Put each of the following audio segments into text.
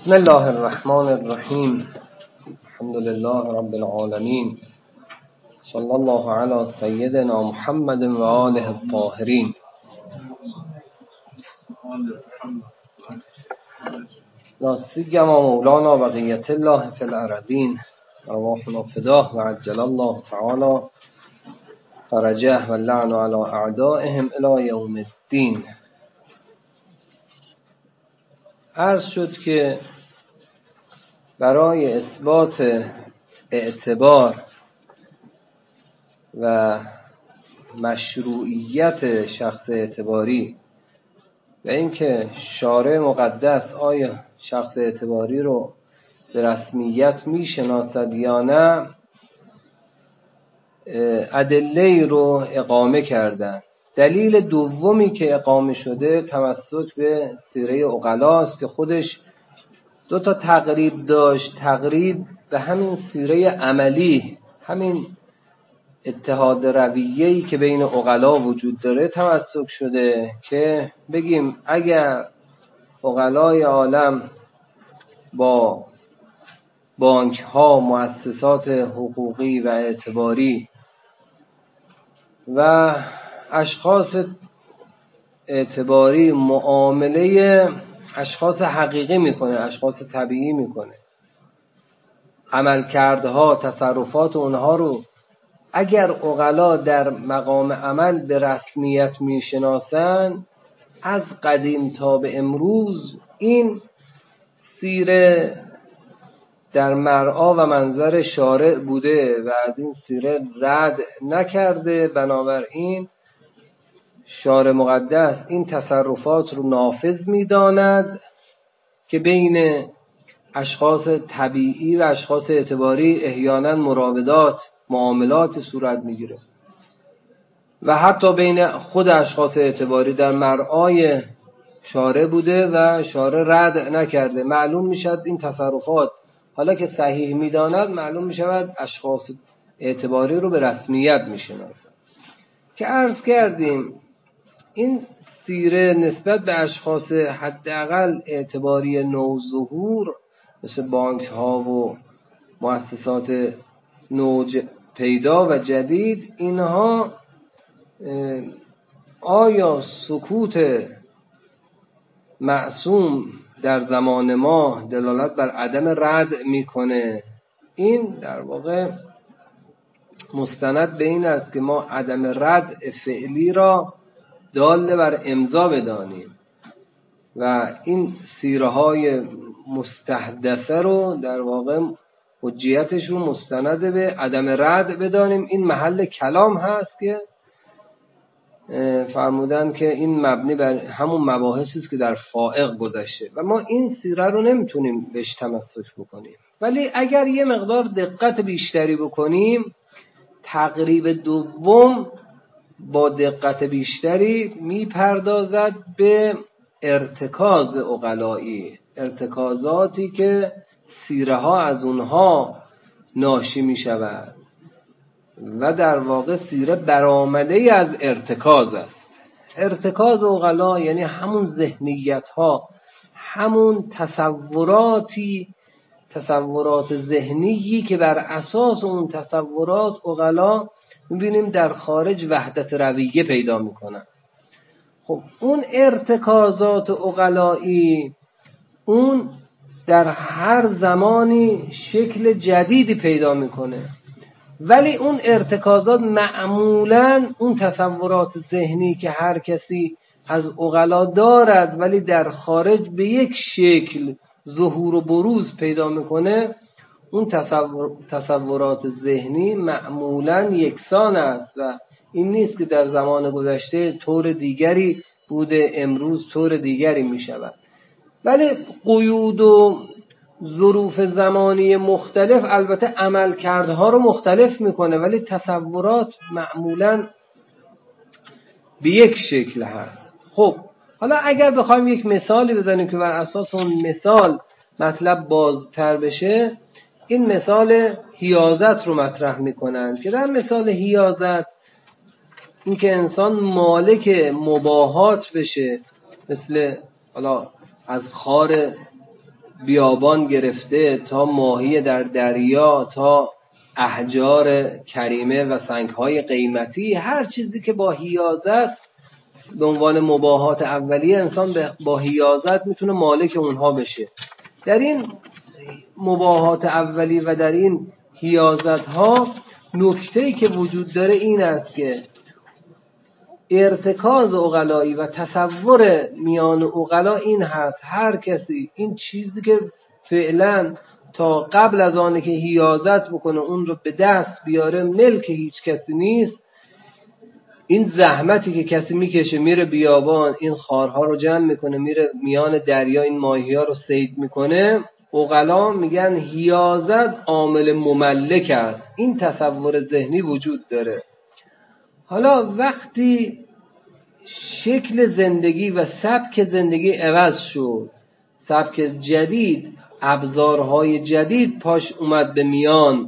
بسم الله الرحمن الرحیم. الحمد لله رب العالمین. صلی الله علی سیدنا محمد و آله الطاهرین. لا سیما مولانا بقیة الله فی الارضین، ارواحنا فداه و عجل الله تعالی فرجه و اللعن علی اعدائهم الی یوم الدین. عرض شد که برای اثبات اعتبار و مشروعیت شخص اعتباری و اینکه شارع مقدس آیا شخص اعتباری رو به رسمیت میشناسد یا نه، ادله رو اقامه کردن. دلیل دومی که اقامه شده تمسک به سیره عقلاست که خودش دو تا تقریب داشت. تقریب به همین سیره عملی، همین اتحاد رویه‌ای که بین عقلا وجود داره تمسک شده که بگیم اگر عقلای عالم با بانک ها، مؤسسات حقوقی و اعتباری و اشخاص اعتباری معامله اشخاص حقیقی میکنه، اشخاص طبیعی میکنه، عملکردها، تصرفات اونها رو اگر عقلا در مقام عمل به رسمیت میشناسن، از قدیم تا به امروز این سیره در مرعا و منظر شارع بوده و از این سیره رد نکرده. بنابراین شارع مقدس این تصرفات رو نافذ می‌داند که بین اشخاص طبیعی و اشخاص اعتباری احیانا مراودات، معاملات صورت میگیره و حتی بین خود اشخاص اعتباری در مرعای شارع بوده و شارع رد نکرده. معلوم میشد این تصرفات حالا که صحیح میداند، معلوم میشود اشخاص اعتباری رو به رسمیت میشناسد. که عرض کردیم این سیره نسبت به اشخاص حداقل اعتباری نوظهور مثل بانک ها و مؤسسات نوج پیدا و جدید، اینها آیا سکوت معصوم در زمان ما دلالت بر عدم رد میکنه؟ این در واقع مستند به این است که ما عدم رد فعلی را دال بر امضا بدانیم و این سیره های مستحدثه رو در واقع حجیتش رو مستند به عدم رد بدانیم. این محل کلام هست که فرمودن که این مبنی بر همون مباحثی است که در فائق گذشته و ما این سیره رو نمیتونیم بهش تمسک بکنیم. ولی اگر یه مقدار دقت بیشتری بکنیم، تقریب دوم با دقت بیشتری میپردازد به ارتکاز عقلایی، ارتکازاتی که سیره ها از اونها ناشی میشود و در واقع سیره برآمده از ارتکاز است. ارتکاز عقلا یعنی همون ذهنیت ها، همون تصورات ذهنی که بر اساس اون تصورات عقلا میبینیم در خارج وحدت رویه پیدا میکنن. خب اون ارتکازات عقلایی اون در هر زمانی شکل جدیدی پیدا میکنه، ولی اون ارتکازات معمولاً اون تصورات ذهنی که هر کسی از عقلا دارد ولی در خارج به یک شکل ظهور و بروز پیدا میکنه، اون تصورات ذهنی معمولاً یکسان است و این نیست که در زمان گذشته طور دیگری بوده امروز طور دیگری میشود. ولی قیود و ظروف زمانی مختلف البته عملکردها رو مختلف میکنه، ولی تصورات معمولاً به یک شکل هست. خب حالا اگر بخوایم یک مثالی بزنیم که بر اساس اون مثال مطلب بازتر بشه، این مثال حیازت رو مطرح میکنن که در مثال حیازت این که انسان مالک مباحات بشه، مثل حالا از خار بیابان گرفته تا ماهی در دریا تا احجار کریمه و سنگ‌های قیمتی، هر چیزی که با حیازت به عنوان مباحات اولیه انسان با حیازت میتونه مالک اونها بشه. در این مباحات اولی و در این حیازت ها نکته‌ای که وجود داره این است که ارتکاز عقلایی و تصور میان عقلا این هست هر کسی این چیزی که فعلا تا قبل از آنه که حیازت بکنه اون رو به دست بیاره ملک هیچ کسی نیست. این زحمتی که کسی میکشه میره بیابان این خارها رو جمع میکنه میره میان دریا این ماهی ها رو صید میکنه، عقلا میگن حیازت عامل مملک است. این تصور ذهنی وجود داره. حالا وقتی شکل زندگی و سبک زندگی عوض شد، سبک جدید، ابزارهای جدید پاش اومد به میان،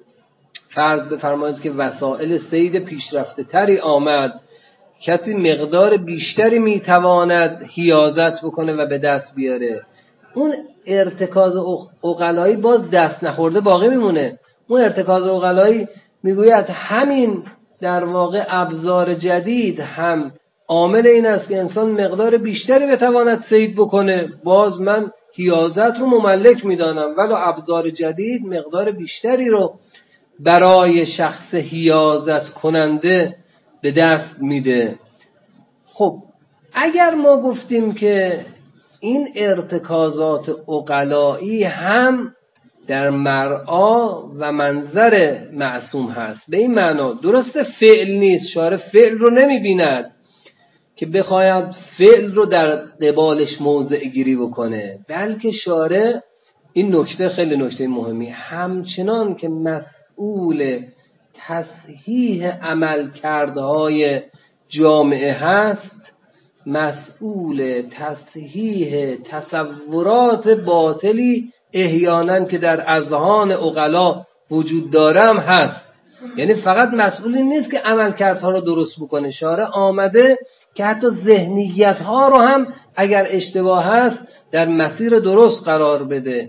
فرض بفرمایید که وسایل صید پیشرفته تری آمد، کسی مقدار بیشتری میتواند حیازت بکنه و به دست بیاره، اون ارتکاز عقلایی باز دست نخورده باقی میمونه. اون ارتکاز عقلایی میگوید همین در واقع ابزار جدید هم عامل این است که انسان مقدار بیشتری بتواند صید بکنه، باز من حیازت رو مملک میدانم، ولی ابزار جدید مقدار بیشتری رو برای شخص حیازت کننده به دست میده. خب اگر ما گفتیم که این ارتکازات عقلایی هم در مرعا و منظر معصوم هست، به این معنا درست فعل نیست، شارع فعل رو نمیبیند که بخواید فعل رو در قبالش موضع گیری بکنه، بلکه شارع این نکته خیلی نکته مهمی، همچنان که مسئول تصحیح عملکردهای جامعه هست، مسئول تصحیح تصورات باطلی احیانا که در اذهان عقلا وجود دارم هست. یعنی فقط مسئول نیست که عملکردها رو درست بکنه، شارع آمده که حتی ذهنیت‌ها رو هم اگر اشتباه هست در مسیر درست قرار بده.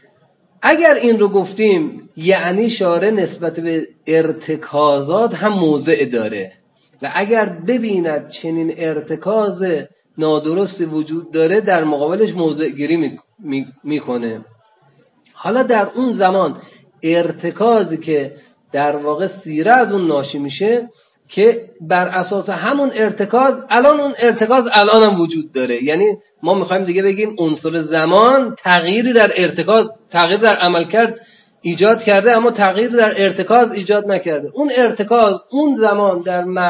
اگر این رو گفتیم یعنی شارع نسبت به ارتکازات هم موضع داره و اگر ببیند چنین ارتکاز نادرستی وجود داره در مقابلش موضع گیری میکنه. حالا در اون زمان ارتکازی که در واقع سیره از اون ناشی میشه که بر اساس همون ارتکاز الان اون ارتکاز الان هم وجود داره، یعنی ما میخوایم دیگه بگیم عنصر زمان تغییری در ارتکاز، تغییر در عملکرد ایجاد کرده اما تغییر در ارتکاز ایجاد نکرده. اون ارتکاز اون زمان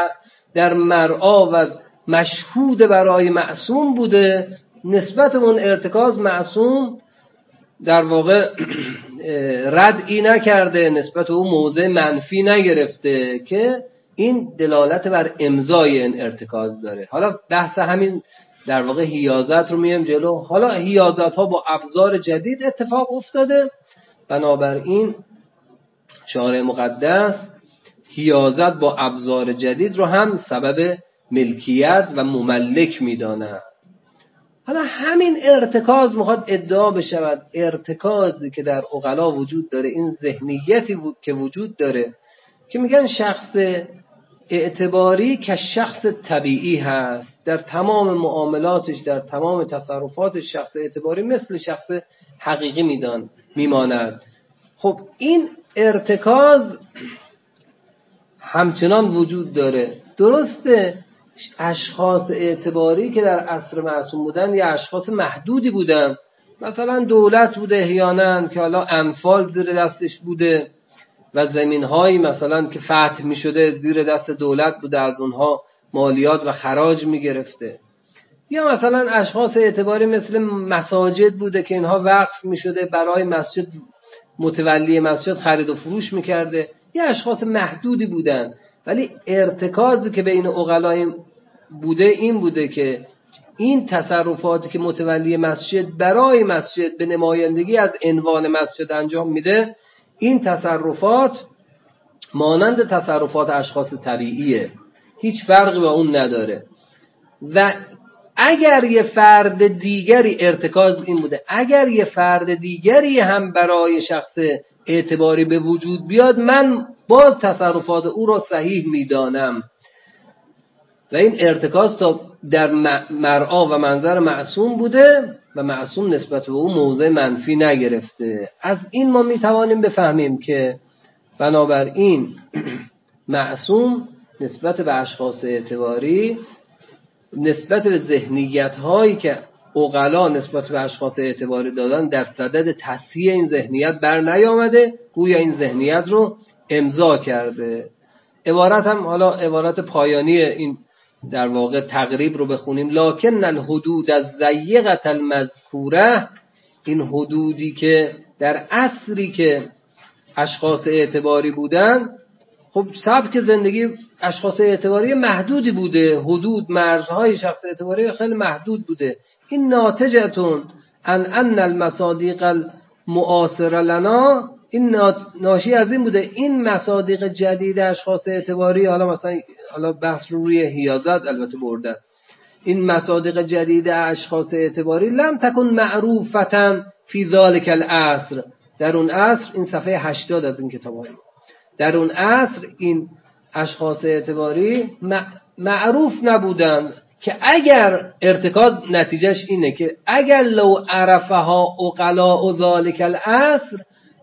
در مرعا و مشهود برای معصوم بوده، نسبت اون ارتکاز معصوم در واقع ردی نکرده، نسبت اون موضع منفی نگرفته که این دلالت بر امضای این ارتکاز داره. حالا بحث همین در واقع حیازت رو میام جلو. حالا حیازت ها با ابزار جدید اتفاق افتاده، بنابراین شارع مقدس حیازت با ابزار جدید رو هم سبب ملکیت و مملک میداند. حالا همین ارتکاز میخواد ادعا بشود ارتکازی که در عقلا وجود داره، این ذهنیتی که وجود داره که میگن شخص اعتباری که شخص طبیعی هست، در تمام معاملاتش در تمام تصرفاتش شخص اعتباری مثل شخص حقیقی میماند. خب این ارتکاز همچنان وجود داره. درسته اشخاص اعتباری که در عصر معصوم بودن یا اشخاص محدودی بودن، مثلا دولت بوده احیانا که حالا انفال زیر دستش بوده و زمین‌هایی مثلا که فتح می‌شده زیر دست دولت بوده، از اونها مالیات و خراج می‌گرفته، یا مثلا اشخاص اعتباری مثل مساجد بوده که اینها وقف می‌شده برای مسجد، متولی مسجد خرید و فروش می‌کرده، یا اشخاص محدودی بودن. ولی ارتکازی که بین عقلای بوده این بوده که این تصرفاتی که متولی مسجد برای مسجد به نمایندگی از عنوان مسجد انجام میده، این تصرفات مانند تصرفات اشخاص طبیعیه، هیچ فرقی با اون نداره. و اگر یه فرد دیگری، ارتکاز این بوده، اگر یه فرد دیگری هم برای شخص اعتباری به وجود بیاد من باز تصرفات او را صحیح میدانم. و این ارتکاز تا در مرعا و منظر معصوم بوده و معصوم نسبت به او موضع منفی نگرفته. از این ما میتوانیم بفهمیم که بنابراین معصوم نسبت به اشخاص اعتباری، نسبت به ذهنیت هایی که عقلا نسبت به اشخاص اعتباری دادن در صدد تصحیح این ذهنیت بر نیامده، گویا این ذهنیت رو امضا کرده. عبارت هم حالا عبارت پایانی این در واقع تقریب رو بخونیم: لکن الحدود الضیقة المذکوره، این حدودی که در عصری که اشخاص اعتباری بودن، خب سبک زندگی اشخاص اعتباری محدودی بوده، حدود مرزهای شخص اعتباری خیلی محدود بوده. این ناتجتون ان المصادیق المعاصره لنا، این ناشی از این بوده این مصادیق جدید اشخاص اعتباری، حالا بحث رو روی حیازت البته بردن، این مصادیق جدید اشخاص اعتباری لم تکن معروفتا فی ذلک العصر، در اون عصر، این صفحه 80 از این کتاب های، در اون عصر این اشخاص اعتباری معروف نبودند که اگر ارتکاز نتیجهش اینه که اگر لو عرفها عقلاء ذلک العصر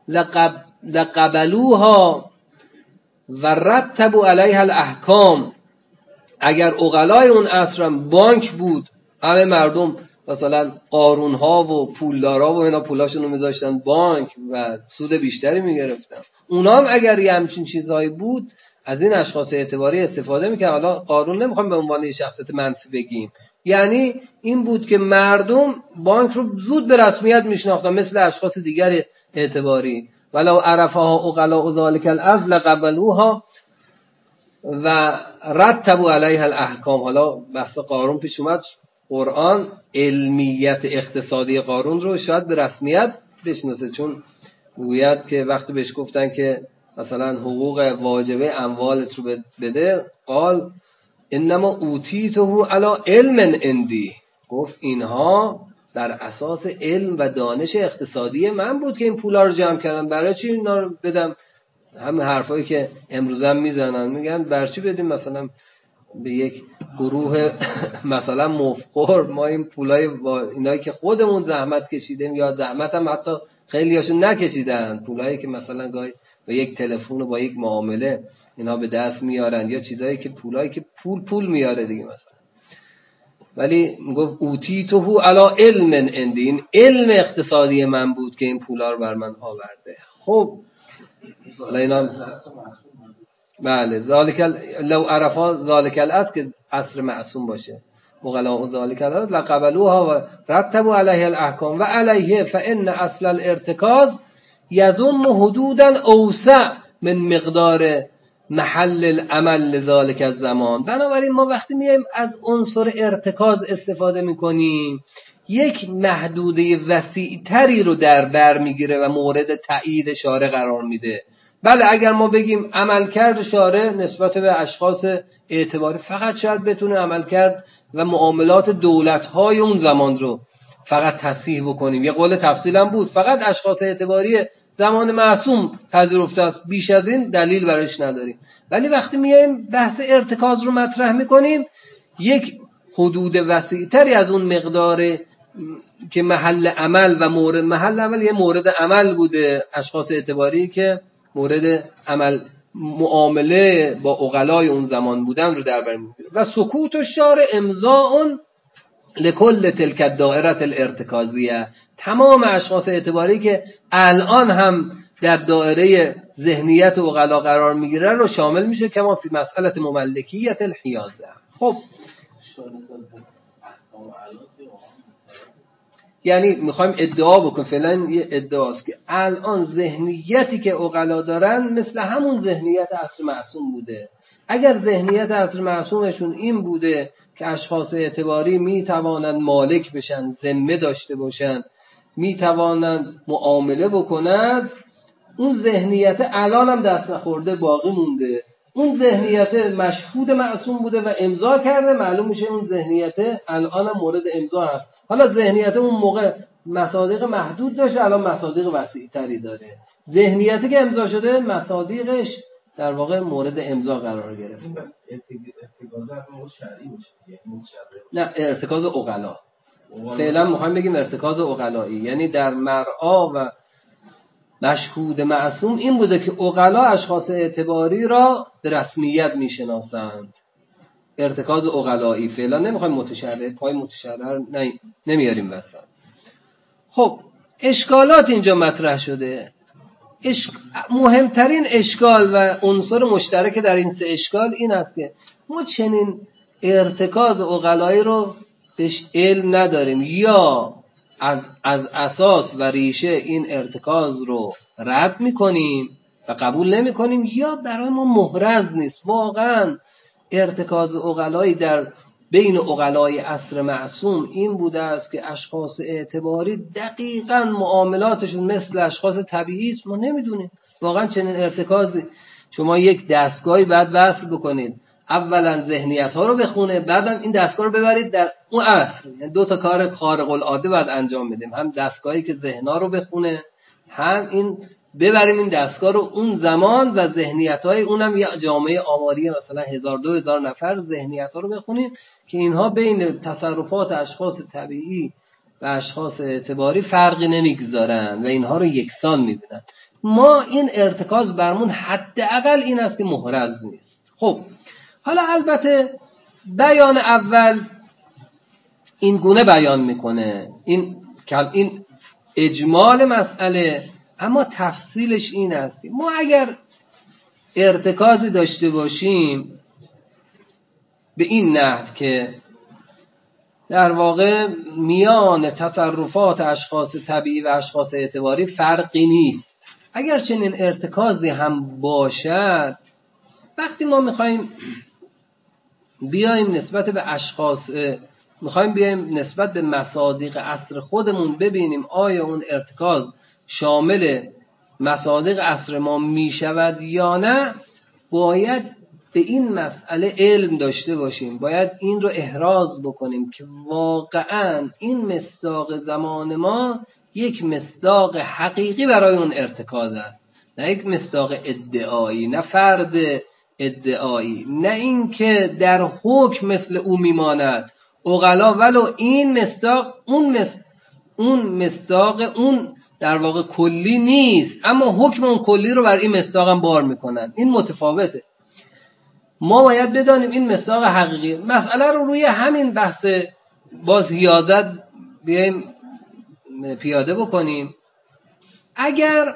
لقبلوها و رتبوا علیها الاحکام، اگر عقلای اون عصر بانک بود، همه مردم مثلا قارون ها و پولدارا و اینا پولاشون رو میذاشتن بانک و سود بیشتری میگرفتن، اونا هم اگر یه همچین چیزهایی بود از این اشخاص اعتباری استفاده میکنن. حالا قارون نمیخوام به عنوان یه شخصیت منفی بگیم، یعنی این بود که مردم بانک رو زود به رسمیت میشناختن مثل اشخاص دیگر اعتباری. ولو عرفها عقلاء ذلک العصر لقبلوها و رتبوا علیها الاحکام. حالا بحث قارون پیش اومد، قرآن علمیت اقتصادی قارون رو شاید به رسمیت بشناسه، چون گوید که وقتی بهش گفتن که مثلا حقوق واجبه اموالت رو بده، قال انما اوتیته علی علم عندی، گفت اینها بر اساس علم و دانش اقتصادی من بود که این پولا رو جمع کردم، برای چی اینا رو بدم؟ همین حرفایی که امروز هم میزنن، میگن برای چی بدیم مثلا به یک گروه مثلا مفقر ما این پولای با اینایی که خودمون زحمت کشیدیم، یا زحمت هم حتی خیلی هاشون نکشیدن، پولایی که مثلا گاهی با یک تلفن و با یک معامله اینا به دست میارن، یا چیزایی که پولایی که پول میاره دیگه مثلا. ولی میگفت اوتیته علی علم عندی، این علم اقتصادی من بود که این پولا رو بر من آورده. خب اینا بله ذالک لو عرفا ذالک العصر که عصر معصوم باشه، وقلا ذالک العصر لقبلوها و رتبوا علیه الاحکام و علیه فان اصل الارتکاز یضم حدودا اوسع من مقدار محل العمل لذالک الزمان. بنابراین ما وقتی میایم از عنصر ارتکاز استفاده میکنیم یک محدوده وسیع تری رو در بر میگیره و مورد تایید شارع قرار میده. بله اگر ما بگیم عملکرد شارع نسبت به اشخاص اعتباری فقط شاید بتونه عملکرد و معاملات دولت‌های اون زمان رو فقط تصحیح بکنیم، یه قول تفصیل هم بود فقط اشخاص اعتباری زمان معصوم پذیرفته است، بیش از این دلیل برایش نداریم. ولی وقتی میایم بحث ارتکاز رو مطرح میکنیم یک حدود وسیع‌تری از اون مقدار که محل عمل و مورد محل عمل یه مورد عمل بوده، اشخاص اعتباری که مورد عمل معامله با عقلای اون زمان بودن رو در بر میگیره. و سکوت الشارع امضاء لکل تلک الدائره الارتکازیه، تمام اشخاص اعتباری که الان هم در دایره ذهنیت عقلا قرار میگیرن رو شامل میشه که ما فی مسئله مملکیت الحیازه. خب یعنی میخوایم ادعا بکنیم، فعلا یه ادعاست که الان ذهنیتی که عقلا دارن مثل همون ذهنیت عصر معصوم بوده. اگر ذهنیت عصر معصومشون این بوده که اشخاص اعتباری میتوانند مالک بشن، ذمه داشته باشن، میتوانند معامله بکنند، اون ذهنیت الان هم دست نخورده باقی مونده. اون ذهنیت مشهود معصوم بوده و امضا کرده، معلوم میشه اون ذهنیت الان مورد امضا هست. حالا ذهنیت اون موقع مصادیق محدود داشته، الان مصادیق وسیع تری داره. ذهنیتی که امضا شده مصادیقش در واقع مورد امضا قرار گرفت. ارتکاز هم شرعی میشه، نه ارتکاز عقلا. فعلا میخوایم بگیم ارتکاز عقلایی، یعنی در مرعا و مشهود معصوم این بوده که عقلا اشخاص اعتباری را به رسمیت میشناسند. ارتکاز عقلایی. فعلا نمیخوایم متشرع، پای متشرع نمیاریم وسط. خب اشکالات اینجا مطرح شده. مهمترین اشکال و عنصر مشترک در این سه اشکال این است که ما چنین ارتکاز عقلایی رو بهش علم نداریم، یا از اساس و ریشه این ارتکاز رو رد میکنیم و قبول نمیکنیم، یا برای ما محرز نیست. واقعا ارتکاز عقلایی در بین عقلای عصر معصوم این بوده است که اشخاص اعتباری دقیقاً معاملاتشون مثل اشخاص طبیعی است. ما نمیدونیم واقعا چنین ارتکازی. شما یک دستگاهی بعد وصل بکنید، اولا ذهنیت ها رو بخونه، بعدم این دستگاه رو ببرید در اون عصر. یعنی دو تا کار خارق العاده باید انجام بدیم، هم دستگاهی که ذهن‌ها رو بخونه، هم این ببریم این دستگاه رو اون زمان و ذهنیت‌های اونم یه جامعه آماری مثلا 1000-2000 نفر ذهنیت‌ها رو بخونیم که اینها بین تصرفات اشخاص طبیعی و اشخاص اعتباری فرقی نمیگذارن و اینها رو یکسان می‌بینن. ما این ارتکاز برمون حداقل این است که محرز نیست. خب حالا البته بیان اول این گونه بیان میکنه، این اجمال مسئله، اما تفصیلش این است که ما اگر ارتکازی داشته باشیم به این نحو که در واقع میان تصرفات اشخاص طبیعی و اشخاص اعتباری فرقی نیست، اگر چنین ارتکازی هم باشد، وقتی ما میخوایم بیایم نسبت به اشخاص، میخوایم بیایم نسبت به مصادیق عصر خودمون ببینیم آیا اون ارتکاز شامل مصادیق عصر ما میشود یا نه، باید به این مسئله علم داشته باشیم، باید این رو احراز بکنیم که واقعا این مصداق زمان ما یک مصداق حقیقی برای اون ارتکاز است، نه یک مصداق ادعایی، نه فرد ادعایی، نه این که در حکم مثل او میماند عقلا، ولو این مصداق اون مصداق اون در واقع کلی نیست، اما حکم اون کلی رو بر این مصداق هم بار میکنن. این متفاوته. ما باید بدانیم این مصداق حقیقی. مسئله رو روی همین بحث باز حیازت بیایم پیاده بکنیم. اگر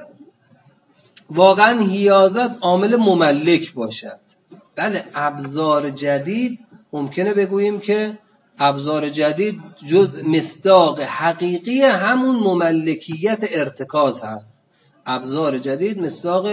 واقعا حیازت عامل مملک باشد، بله ابزار جدید ممکنه بگوییم که ابزار جدید جز مصداق حقیقی همون مملکیت ارتکاز هست. ابزار جدید مصداق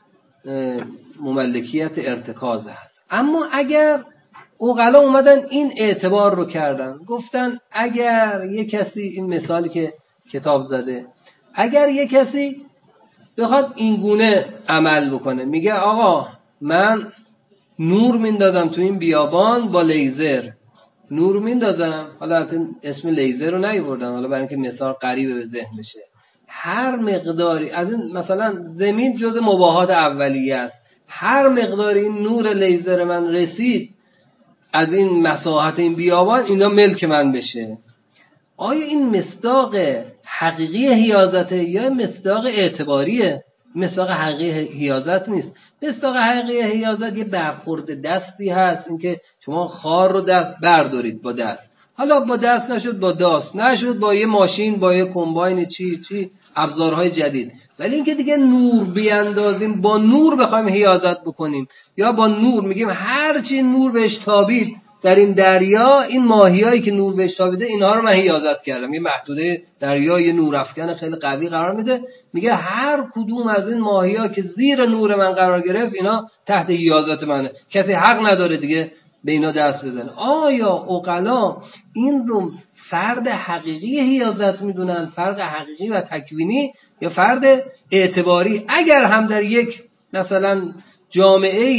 مملکیت ارتکاز هست. اما اگر عقلا اومدن این اعتبار رو کردن، گفتن اگر یک کسی، این مثالی که کتاب زده، اگر یک کسی بخواد این گونه عمل بکنه، میگه آقا من نور میندازم تو این بیابان با لیزر، نور میندازم، حالا اسم لیزر رو نیاوردم حالا برای اینکه مثال قریب به ذهن بشه، هر مقداری از این مثلا زمین جز مباحات اولیه است، هر مقداری این نور لیزر من رسید از این مساحت این بیابان، اینا ملک من بشه. آیا این مصداق حقیقی حیازته یا مصداق اعتباریه؟ مصداق حقیقی حیازت نیست. مصداق حقیقی حیازت یه برخورد دستی هست، اینکه شما خار رو بردارید با دست، حالا با دست نشد با داست، نشد با یه ماشین، با یه کمباین، چی ابزارهای جدید. ولی اینکه دیگه نور بیاندازیم، با نور بخوایم حیازت بکنیم، یا با نور میگیم هر چی نور بهش تابید در این دریا، این ماهیایی که نور بهش تابیده اینها رو من حیازت کردم، یه محدوده دریا یه نورافکن خیلی قوی قرار میده، میگه هر کدوم از این ماهی‌ها که زیر نور من قرار گرفت اینا تحت حیازت منه، کسی حق نداره دیگه به اینا دست بزنه. آیا عقلا این رو فرد حقیقی حیازت میدونن، فرد حقیقی و تکوینی، یا فرد اعتباری؟ اگر هم در یک مثلا جامعه‌ای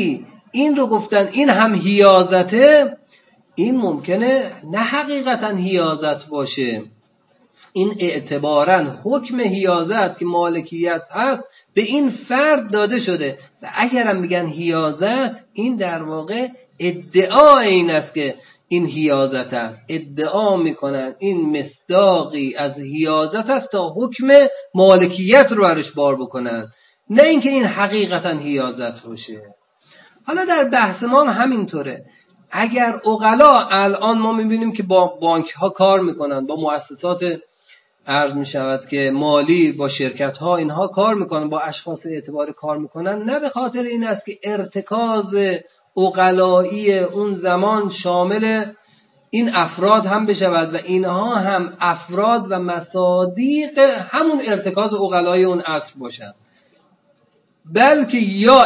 این رو گفتن این هم حیازته، این ممکنه نه حقیقتا حیازت باشه، این اعتباراً حکم حیازت که مالکیت هست به این فرد داده شده و اگرم میگن حیازت، این در واقع ادعای این است که این حیازت است، ادعا میکنن این مصداقی از حیازت است تا حکم مالکیت رو برش بار بکنن، نه اینکه این حقیقتا حیازت باشه. حالا در بحث ما هم همینطوره. اگر عقلا الان ما میبینیم که با بانک ها کار میکنن، با مؤسسات عرض میشود که مالی، با شرکت ها اینها کار میکنن، با اشخاص اعتباری کار میکنن، نه به خاطر این است که ارتکاز عقلایی اون زمان شامل این افراد هم بشود و اینها هم افراد و مصادیق همون ارتکاز عقلای اون عصر باشند، بلکه یا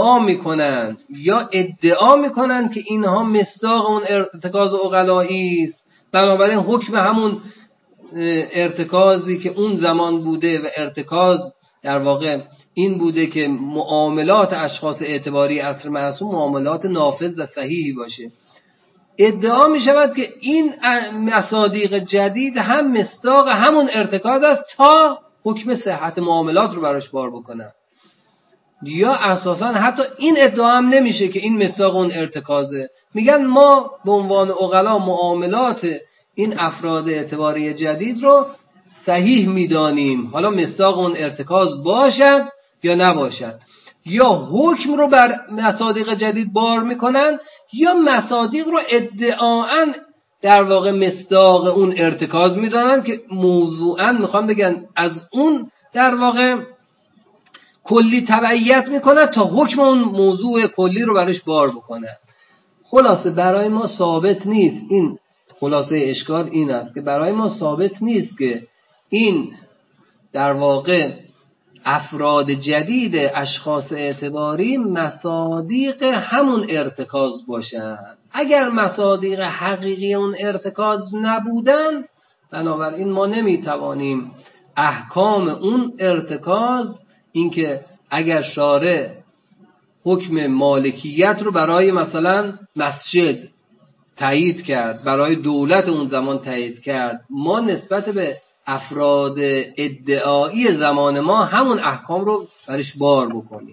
ادعا میکنن که اینها مصداق اون ارتکاز عقلایی است، بنابراین حکم همون ارتکازی که اون زمان بوده و ارتکاز در واقع این بوده که معاملات اشخاص اعتباری عصر معصوم معاملات نافذ و صحیحی باشه. ادعا می شود که این مصادیق جدید هم مصداق همون ارتکاز است تا حکم صحت معاملات رو براش بار بکنن. یا اساسا حتی این ادعا هم نمیشه که این مصداق اون ارتکازه، میگن ما به عنوان عقلا معاملات این افراد اعتباری جدید رو صحیح میدانیم، حالا مصداق اون ارتکاز باشد یا نباشد. یا حکم رو بر مصادیق جدید بار میکنن یا مصادیق رو ادعااً در واقع مصداق اون ارتکاز میدانن که موضوعاً میخوام بگن از اون در واقع کلی تبعیت میکنن تا حکم اون موضوع کلی رو برش بار بکنن. خلاصه برای ما ثابت نیست، این خلاصه اشکال این است که برای ما ثابت نیست که این در واقع افراد جدید اشخاص اعتباری مصادیق همون ارتکاز باشند. اگر مصادیق حقیقی اون ارتکاز نبودند، بنابراین ما نمیتوانیم احکام اون ارتکاز، اینکه اگر شارع حکم مالکیت رو برای مثلا مسجد تایید کرد، برای دولت اون زمان تایید کرد، ما نسبت به افراد ادعایی زمان ما همون احکام رو برش بار بکنیم.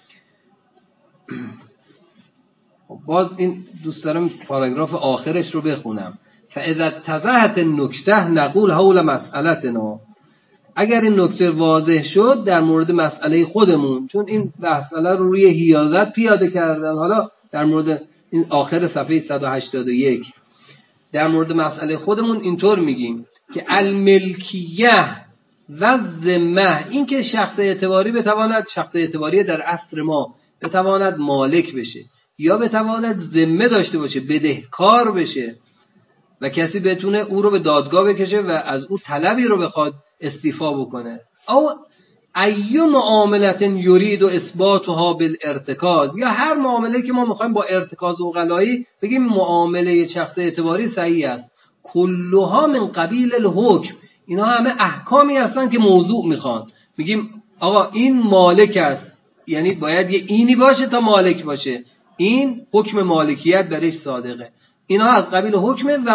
باز این دوست دارم پاراگراف آخرش رو بخونم. فاذا اتضحت النکته نقول حول مسئلتنا. اگر این نکته واضح شد در مورد مسئله خودمون، چون این مسئله رو روی حیازت پیاده کردن، حالا در مورد این آخر صفحه 181 در مورد مسئله خودمون اینطور میگیم که الملکیه و ذمه، این که شخص اعتباری بتواند، شخص اعتباری در عصر ما بتواند مالک بشه یا بتواند ذمه داشته باشه، بدهکار بشه و کسی بتونه او رو به دادگاه بکشه و از او طلبی رو بخواد استیفا بکنه، او ایو معاملت یرید و اثباتها بالارتکاز، یا هر معامله که ما میخوایم با ارتکاز عقلایی بگیم معامله شخص اعتباری صحیح است، کلها من قبیل الحکم، اینا همه احکامی هستن که موضوع میخوان، میگیم آقا این مالک است، یعنی باید یه اینی باشه تا مالک باشه، این حکم مالکیت برش صادقه، اینا از قبیل حکمه و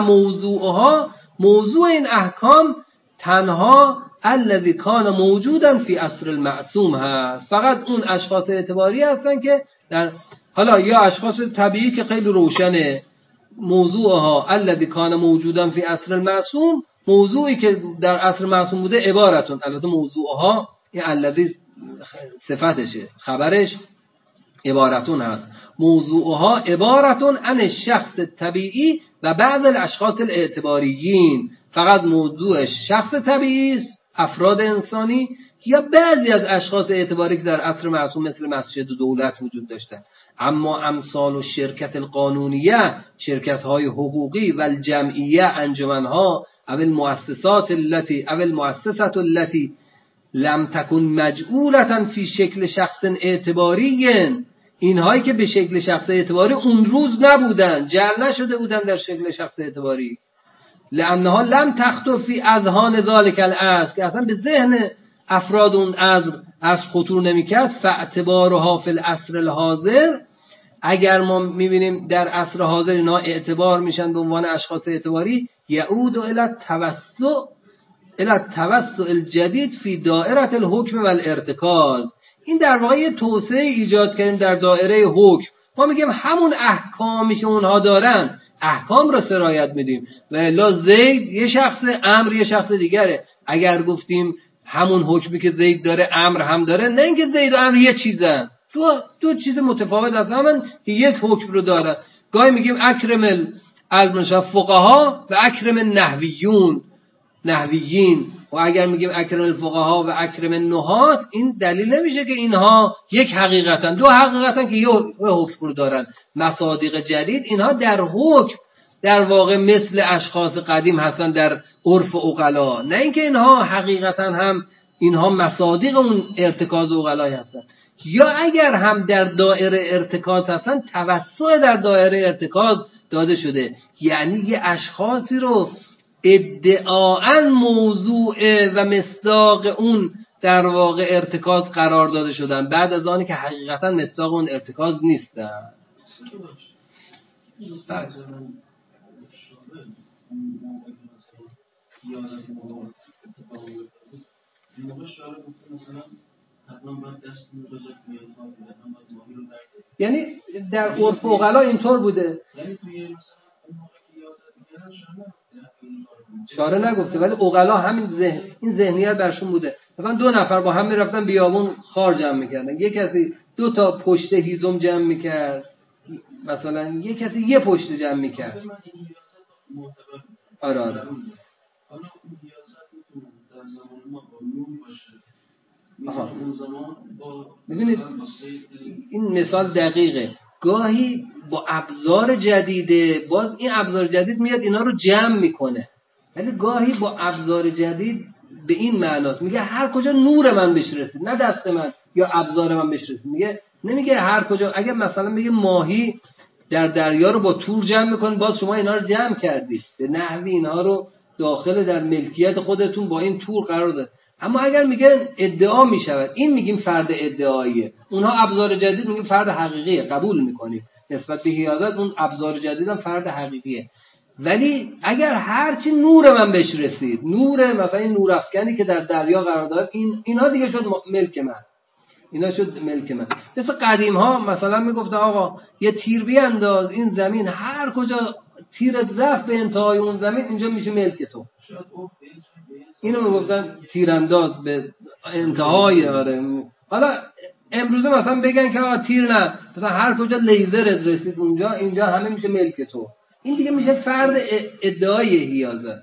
موضوع این احکام تنها الذی کان موجودا فی عصر المعصوم هست، فقط اون اشخاص اعتباری هستن که در حالا یا اشخاص طبیعی که خیلی روشنه، موضوعها الذی کان موجودا فی عصر المعصوم، موضوعی که در عصر معصوم بوده عبارتون، البته موضوعها این الذی صفتشه، خبرش عبارتون هست، موضوعها عبارتون عن الشخص طبیعی و بعض الاشخاص الاعتباریین، فقط موضوعش شخص طبیعی است، افراد انسانی یا بعضی از اشخاص اعتباری که در عصر معصوم مثل مسجد و دولت وجود داشتن. اما امثال و شرکت القانونیه، شرکت های حقوقی و الجمعیه، انجمنها او المؤسسات التي لم تکن مجعولتا فی شکل شخص اعتباری، اینهایی که به شکل شخص اعتباری اون روز نبودن، جعل نشده بودن در شکل شخص اعتباری، لانها لم تخطر فی اذهان ذلک العصر، که اصلا به ذهن افراد اون عصر خطور نمیکرد، فاعتبارها فی العصر الحاضر اگر ما میبینیم در عصر حاضر اینا اعتبار میشن به عنوان اشخاص اعتباری، یعود الی التوسع الجدید فی دائره الحکم و الارتکاز. این در واقع یه توسعه ایجاد کردیم در دایره حکم. ما میگیم همون احکامی که اونها دارن احکام رو سرایت میدیم، و الا زید یه شخص، امر یه شخص دیگره. اگر گفتیم همون حکمی که زید داره امر هم داره، نه اینکه زید و امر یه چیزن، دو چیز متفاوت از همن که یک حکم رو دارن. گاهی میگیم اکرم الفقها و اکرم نحویین، و اگر میگیم اکرم الفقها و اکرم النحات، این دلیل نمیشه که اینها یک حقیقتن، دو حقیقتن که یه حکم رو دارن. مصادیق جدید اینها در حکم در واقع مثل اشخاص قدیم هستن در عرف عقلا، نه اینکه اینها حقیقتا هم اینها مصادیق اون ارتکاز عقلایی هستن. یا اگر هم در دایره ارتکاز هستن، توسع در دایره ارتکاز داده شده، یعنی یه اشخاصی رو ادعاءً موضوع و مصداق اون در واقع ارتکاز قرار داده شدن، بعد از آنی که حقیقتا مصداق اون ارتکاز نیستن. یعنی در عرف عقلا اینطور بوده. شارع نگفته، ولی عقلا همین این ذهنیت برشون بوده. مثلا دو نفر با هم میرفتن بیابون خار جمع میکردن، یک کسی 2 تا پشت هیزم جمع میکرد، مثلا یک کسی یه پشت جمع میکرد. آره ببینید این مثال دقیقه. گاهی با ابزار جدیده، باز این ابزار جدید میاد اینا رو جمع میکنه، ولی گاهی با ابزار جدید به این معناست، میگه هر کجا نور من بهش رسید، نه دست من یا ابزار من بهش رسید. نمیگه هر کجا. اگه مثلا میگه ماهی در دریا رو با تور جمع میکنید، باز شما اینا رو جمع کردید، به نحوی اینها رو داخل در ملکیت خودتون با این تور قرار داد. اما اگر میگن ادعا میشود، این میگیم فرد ادعاییه، اونها ابزار جدید میگیم فرد حقیقیه، قبول میکنیم نسبت به حیادت اون ابزار جدید هم فرد حقیقیه. ولی اگر هرچی نور من بهش رسید، نور مثلا این نور افکنی که در دریا قرار داد، اینا دیگه شد ملک من، اینا شد ملک من. مثل قدیم ها مثلا میگفتن آقا یه تیر بیانداز این زمین، هر کجا تیرت رفت به انتهای اون زمین، اینجا میشه ملک تو. اینو میگفتن تیرانداز به انتهای. آره حالا امروزه مثلا بگن که آقا تیر نه، مثلا هر کجا لیزرت رسید اونجا، اینجا همه میشه ملک تو. این دیگه میشه فرد ادعای حیازت.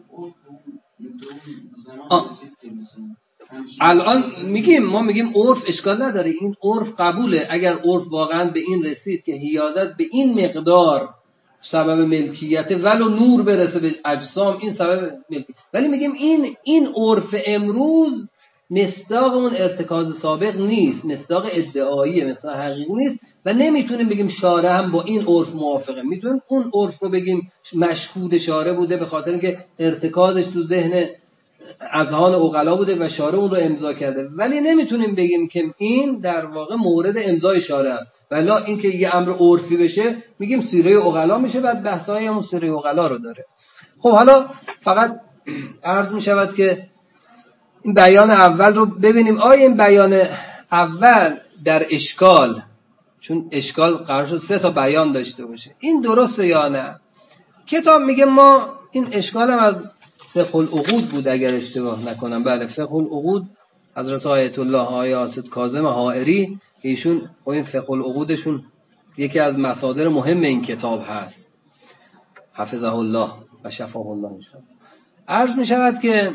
الان ما میگیم عرف اشکال نداره، این عرف قبوله. اگر عرف واقعا به این رسید که حیازت به این مقدار سبب ملکیت، ولو نور برسه به اجسام، این سبب ملکیت. ولی میگیم این عرف امروز مصداق اون ارتکاز سابق نیست، مصداق ادعاییه، مصداق حقیقی نیست، و نمیتونیم بگیم شارع هم با این عرف موافقه. میتونیم اون عرف رو بگیم مشهود شارع بوده به خاطر اینکه ارتکازش تو ذهن اذهان عقلا بوده و شارع اون رو امضا کرده، ولی نمیتونیم بگیم که این در واقع مورد امضای شارع است. ولی اینکه یه امر عرفی بشه میگیم سیره عقلا میشه، بعد بحثای همون سیره عقلا رو داره. خب حالا فقط عرض میشود که این بیان اول رو ببینیم. آیا این بیان اول در اشکال، چون اشکال قرار شد 3 تا بیان داشته باشه، این درسته یا نه؟ کتاب میگه ما این اشکال هم از فقه العقود بود اگر اشتباه نکنم. بله فقه العقود حضرت آیت الله آیه حاسد کاظم حائری، ایشون با این فقه العقودشون یکی از مصادر مهم این کتاب هست، حفظه الله و شفاه الله انشاءالله. عرض می شود که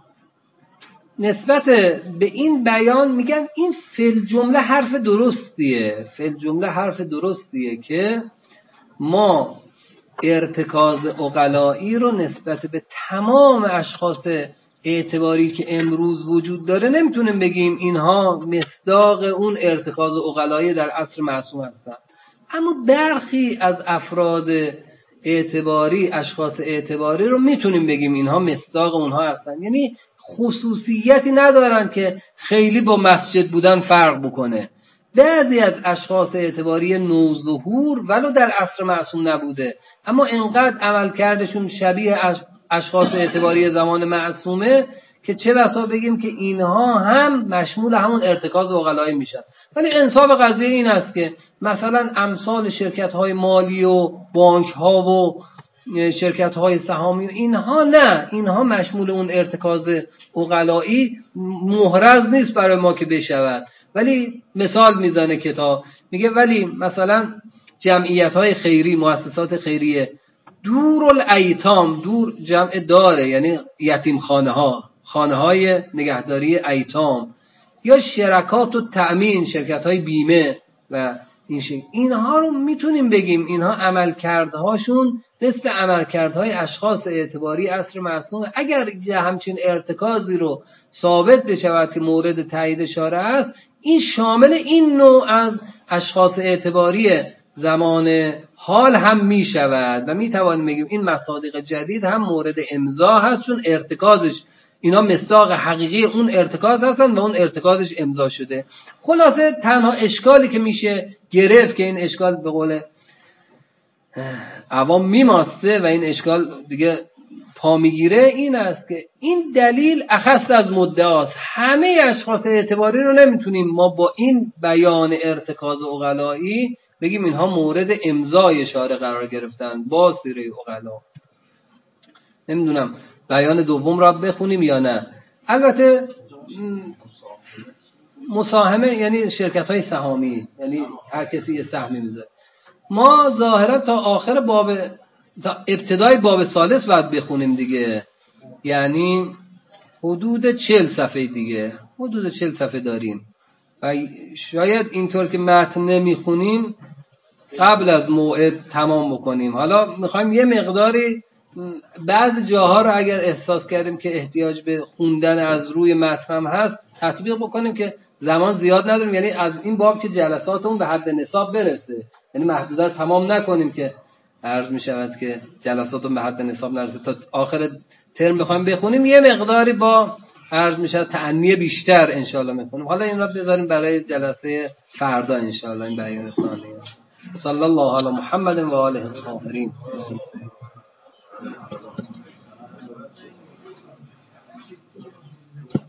نسبت به این بیان میگن این فی جمله حرف درستیه، فی جمله حرف درستیه که ما ارتکاز عقلایی رو نسبت به تمام اشخاص اعتباری که امروز وجود داره نمیتونیم بگیم اینها مصداق اون ارتکاز عقلایی در عصر معصوم هستن. اما برخی از افراد اعتباری، اشخاص اعتباری رو میتونیم بگیم اینها مصداق اونها هستن، یعنی خصوصیتی ندارن که خیلی با مسجد بودن فرق بکنه. بعضی از اشخاص اعتباری نوظهور ولو در عصر معصوم نبوده اما انقدر عملکردشون شبیه اشخاص اعتباری زمان معصومه که چه بسا بگیم که اینها هم مشمول همون ارتکاز عقلایی میشن. ولی انصاف قضیه این است که مثلا امثال شرکت‌های مالی و بانک‌ها و شرکت‌های سهامی و اینها نه، اینها مشمول اون ارتکاز عقلایی محرز نیست برای ما که بشود. ولی مثال میزنه کتاب، میگه ولی مثلا جمعیت‌های خیری، مؤسسات خیریه، دور الایتام، دور جمع داره یعنی یتیم خانه های نگهداری ایتام، یا شرکات و تأمین، شرکت های بیمه و این شکل، اینها رو میتونیم بگیم اینها عملکردهاشون مثل عملکردهای اشخاص اعتباری عصر معصوم. اگر همچین ارتکازی رو ثابت بشود که مورد تایید شارع است، این شامل این نوع از اشخاص اعتباری زمان حال هم می شود و می توانیم بگیم این مصادیق جدید هم مورد امضا هست، چون ارتکازش اینا مصداق حقیقی اون ارتکاز هستن و اون ارتکازش امضا شده. خلاصه تنها اشکالی که میشه گرفت که این اشکال به قول عوام میماسته و این اشکال دیگه پا میگیره، این است که این دلیل اخص از مدعاست. همه اشخاص اعتباری رو نمیتونیم ما با این بیان ارتکاز عقلایی بگیم اینها مورد امضای شارع قرار گرفتن با سیره عقلا. نمیدونم بیان دوم را بخونیم یا نه. البته مساهمه یعنی شرکت های سهامی، یعنی هر کسی یه سهمی میذاره. ما ظاهرا تا آخر باب، تا ابتدای باب ثالث باید بخونیم دیگه، یعنی حدود 40 صفحه دیگه، حدود 40 صفحه داریم و شاید اینطور که متن نمیخونیم قبل از موعد تمام بکنیم. حالا میخوایم یه مقداری بعض جاها رو اگر احساس کردیم که احتیاج به خوندن از روی متن هم هست تطبیق بکنیم که زمان زیاد نداریم، یعنی از این باب که جلساتمون به حد نصاب برسه، یعنی محدوده تمام نکنیم که عرض میشود که جلساتمون به حد نصاب نرسه تا آخر ترم بخوایم بخونیم، یه مقداری با عرض میشود تأنی بیشتر انشالله میکنیم. حالا این را بذاریم برای جلسه فردا انشالله این بیان ثانیه. صلی الله علی محمد و آله الطاهرین.